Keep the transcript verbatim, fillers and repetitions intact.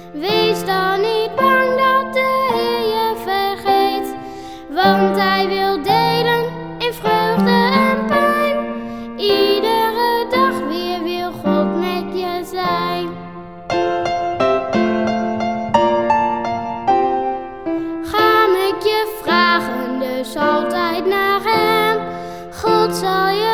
Wees dan niet bang dat de Heer je vergeet, want Hij wil delen in vreugde en pijn. Iedere dag weer wil God met je zijn. Ga met je vragen dus altijd naar Hem. God zal je